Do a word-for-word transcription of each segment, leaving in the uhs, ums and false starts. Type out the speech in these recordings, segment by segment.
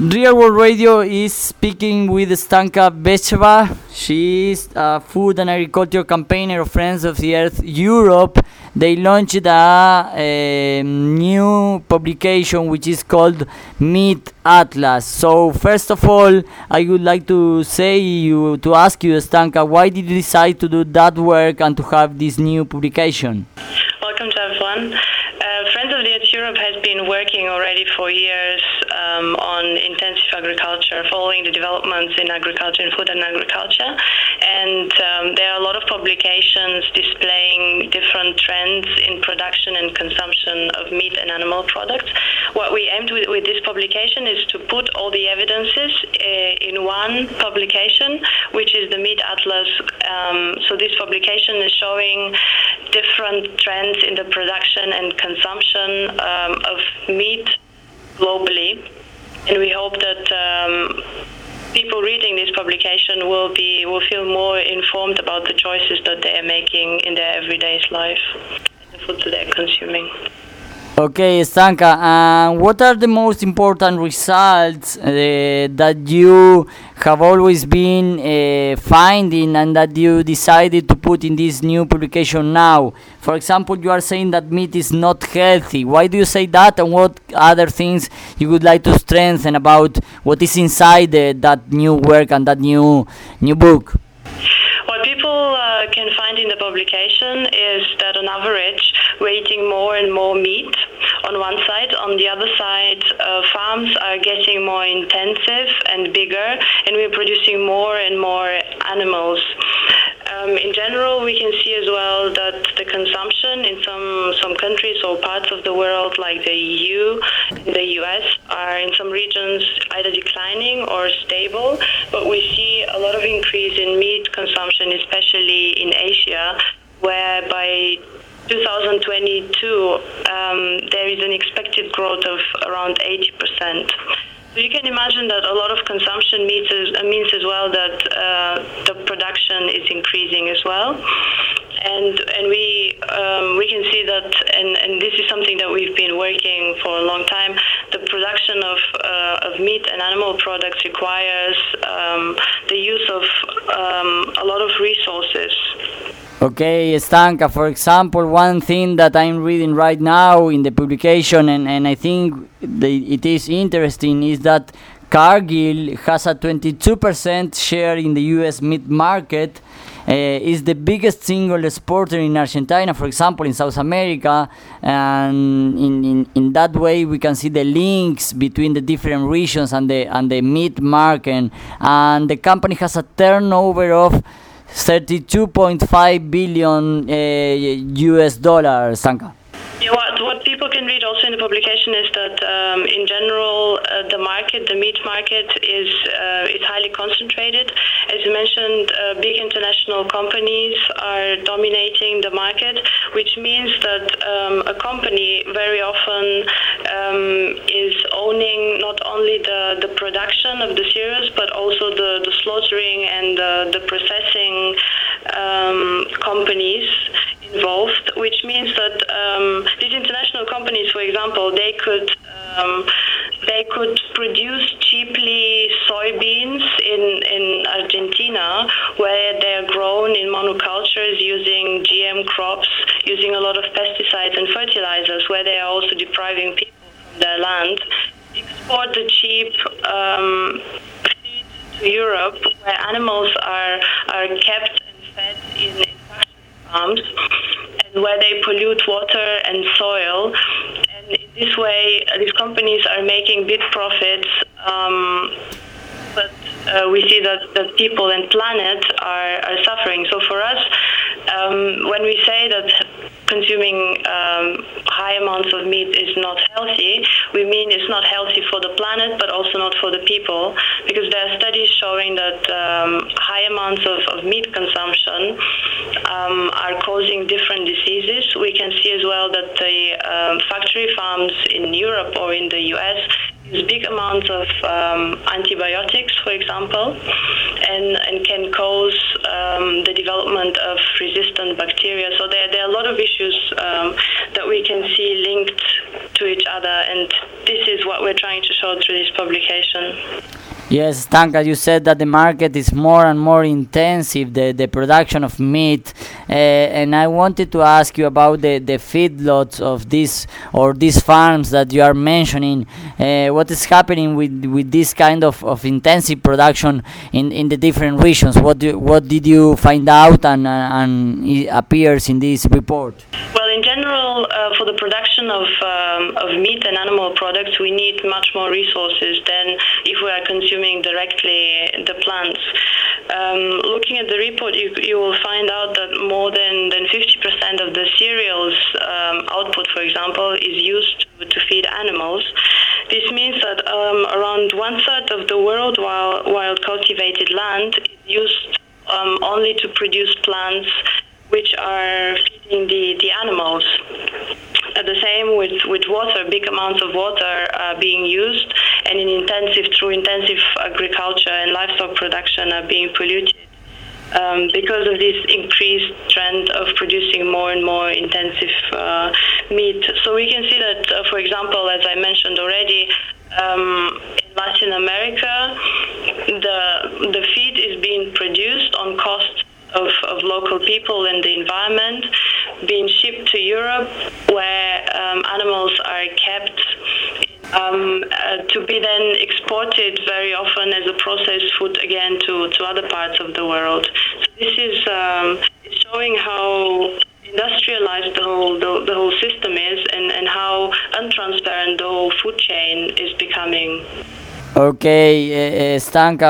Real World Radio is speaking with Stanka Becheva. She is a food and agriculture campaigner of Friends of the Earth Europe. They launched a, a new publication which is called Meat Atlas. So first of all, I would like to say you to ask you, Stanka, why did you decide to do that work and to have this new publication? Welcome to everyone. Uh, Friends of the Earth Europe has been working already for years um, on intensive agriculture, following the developments in agriculture, in food and agriculture. And um, there are a lot of publications displaying different trends in production and consumption of meat and animal products. What we aimed with, with this publication is to put all the evidences uh, in one publication, which is the Meat Atlas. Um, so this publication is showing different trends in the production and consumption um, of meat globally, and we hope that um, people reading this publication will be will feel more informed about the choices that they are making in their everyday life and the food that they're consuming. Okay, Stanka, and what are the most important results uh, that you have always been uh, finding and that you decided to put in this new publication now? For example, you are saying that meat is not healthy. Why do you say that, and what other things you would like to strengthen about what is inside uh, that new work and that new new book? What people uh, can find in the publication is that on average we're eating more and more meat on one side. On the other side, uh, farms are getting more intensive and bigger, and we're producing more and more animals. Um, in general, we can see as well that the consumption in some, some countries or parts of the world, like the E U, the U S, are in some regions either declining or stable, but we see a lot of increase in meat consumption, especially in Asia, where by two thousand twenty-two um, there is an expected growth of around eighty percent. So you can imagine that a lot of consumption means as, uh, means as well that uh, the production is increasing as well. And and we um, we can see that, and, and this is something that we've been working for a long time, the production of, uh, of meat and animal products requires um, the use of um, a lot of resources. Okay, Stanka, for example, one thing that I'm reading right now in the publication, and, and I think the, it is interesting, is that Cargill has a twenty-two percent share in the U S meat market, uh, is the biggest single exporter in Argentina, for example, in South America, and in, in, in that way we can see the links between the different regions and the, and the meat market, and the company has a turnover of thirty-two point five billion uh, U S dollars, Stanka. Yeah, what, what people can read also in the publication is that um, in general uh, the market, the meat market is uh, is highly concentrated. As you mentioned, uh, big international companies are dominating the market, which means that um, a company very often um, is owning not only the, the production of the cereals, but also the, the slaughtering and the, the processing um, companies involved, which means that um, these international companies, for example, they could um, they could produce cheaply soybeans in, in Argentina, where they are grown in monocultures using G M crops, using a lot of pesticides and fertilizers, where they are also depriving people from their land. Export the cheap um, feed to Europe, where animals are are kept and fed in, in farms, and where they pollute water and soil. And in this way, uh, these companies are making big profits, um, but uh, we see that, that people and planet are, are suffering. So for us, um, when we say that consuming um, high amounts of meat is not healthy, we mean it's not healthy for the planet, but also not for the people, because there are studies showing that um, high amounts of, of meat consumption um, are causing different diseases. We can see as well that the um, factory farms in Europe or in the U S use big amounts of um, antibiotics, for example, and, and can cause um, the development of resistant bacteria. So there, there are a lot of issues um, that we can see linked to each other, and this is what we're trying to show through this publication. Yes, Stanka, you said that the market is more and more intensive, the, the production of meat, uh, and I wanted to ask you about the, the feedlots of this or these farms that you are mentioning. Uh, what is happening with, with this kind of, of intensive production in, in the different regions? What do, what did you find out and, uh, and it appears in this report? Well, in general, uh, for the production of, um, of meat and animal products, we need much more resources than if we are consuming directly the plants. Um, looking at the report, you, you will find out that more than, than fifty percent of the cereals um, output, for example, is used to, to feed animals. This means that um, around one-third of the world wild, wild cultivated land is used um, only to produce plants which are feeding the, the animals. Uh, the same with, with water, big amounts of water are being used, and in intensive, through intensive agriculture and livestock production are being polluted um, because of this increased trend of producing more and more intensive uh, meat. So we can see that, uh, for example, as I mentioned already, um, in Latin America, the, the feed is being produced on cost Of, of local people and the environment, being shipped to Europe, where um, animals are kept um, uh, to be then exported very often as a processed food again to, to other parts of the world. So this is um, showing how industrialized the whole the, the whole system is, and, and how untransparent the whole food chain is becoming. Okay, uh, Stanka,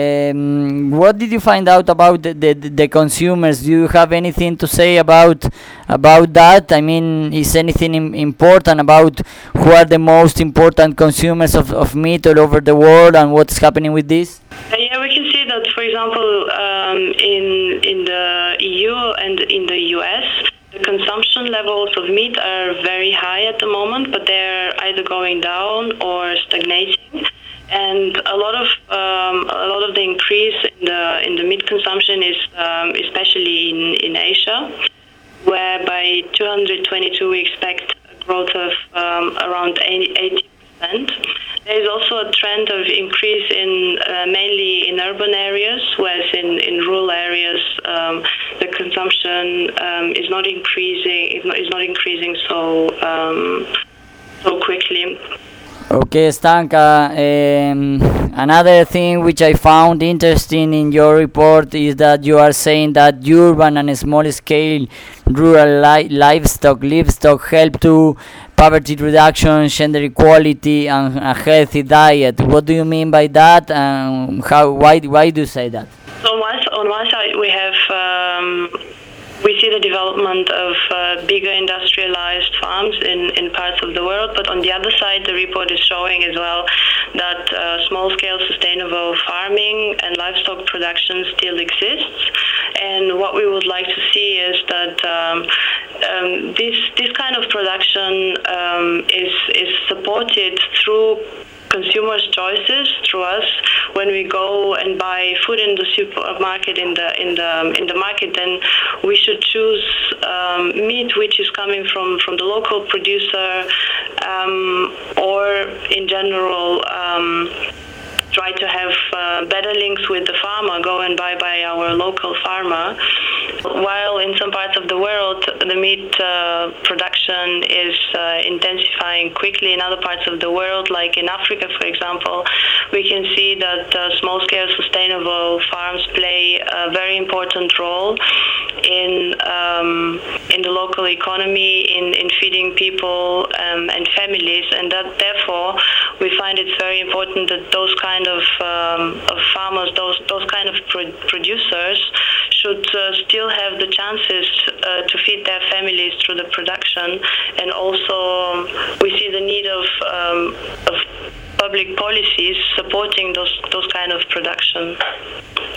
um, what did you find out about the, the, the consumers? Do you have anything to say about about that? I mean, is anything im- important about who are the most important consumers of, of meat all over the world and what's happening with this? Uh, yeah, we can see that, for example, um, in in the E U and in the U S, the consumption levels of meat are very high at the moment, but they're either going down or stagnating. And a lot of um, a lot of the increase in the in the meat consumption is um, especially in, in Asia, where by two thousand twenty-two we expect a growth of um, around eighty percent. There is also a trend of increase in uh, mainly in urban areas, whereas in, in rural areas um, the consumption um, is not increasing is not, is not increasing so um, so quickly. Okay, Stanka, um, another thing which I found interesting in your report is that you are saying that urban and small-scale rural li- livestock, livestock help to poverty reduction, gender equality, and a healthy diet. What do you mean by that, and how? Why? Why do you say that? So on one, on one side we have um, we see the development of uh, bigger industrialized farms in, in parts of the world, but on the other side, the report is showing as well that uh, small-scale sustainable farming and livestock production still exists. And what we would like to see is that um, um, this this kind of production um, is is supported through consumers' choices, through us. When we go and buy food in the supermarket, in the in the in the market, then we should choose um, meat which is coming from, from the local producer, um, or in general um, try to have uh, better links with the farmer, go and buy by our local farmer. While in some parts of the world the meat uh, production is uh, intensifying quickly, in other parts of the world, like in Africa, for example, we can see that uh, small-scale sustainable farms play a very important role in um, in the local economy, in, in feeding people um, and families, and that therefore we find it's very important that those kind of, um, of farmers, those those kind of pro- producers should uh, still have the chances uh, to feed their families through the production, and also we see the need of um, of public policies supporting those those kind of production.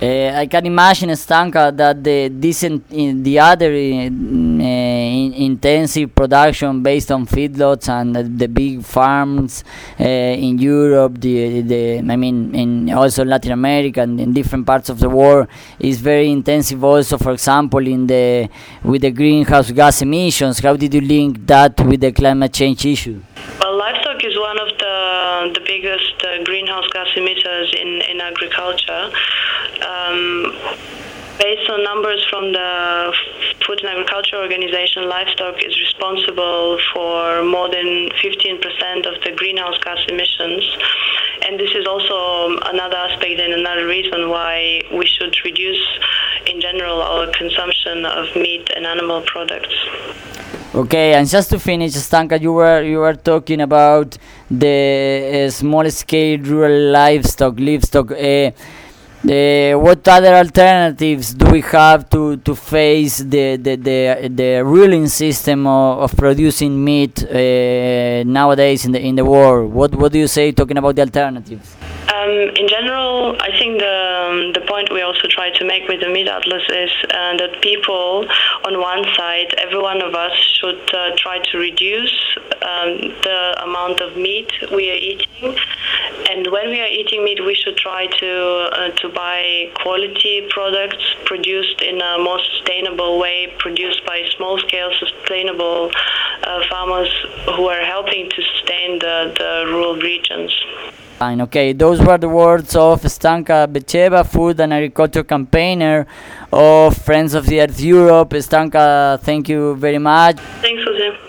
Uh, I can imagine, Stanka, that the decent in the other uh, in, intensive production based on feedlots and the, the big farms uh, in Europe, the the I mean, in also Latin America and in different parts of the world is very intensive. Also, for example, in the with the greenhouse gas emissions, how did you link that with the climate change issue? Well, livestock is one of the the biggest uh, greenhouse gas emitters in in agriculture. Um, based on numbers from the Food and Agriculture Organization, livestock is responsible for more than fifteen percent of the greenhouse gas emissions. And this is also another aspect and another reason why we should reduce, in general, our consumption of meat and animal products. Okay, and just to finish, Stanka, you were you were talking about the uh, small-scale rural livestock, livestock. Uh, Uh, what other alternatives do we have to, to face the, the, the, the ruling system of, of producing meat uh, nowadays in the in the world? What what do you say talking about the alternatives? Um, in general, I think the um, the point we also try to make with the Meat Atlas is uh, that people, on one side, every one of us should uh, try to reduce um, the amount of meat we are eating, and when we are eating meat, we should try to uh, to buy quality products produced in a more sustainable way, produced by small-scale, sustainable uh, farmers who are helping to sustain the, the rural regions. Fine, okay, those were the words of Stanka Becheva, food and agriculture campaigner of Friends of the Earth Europe. Stanka, thank you very much. Thanks, Jose.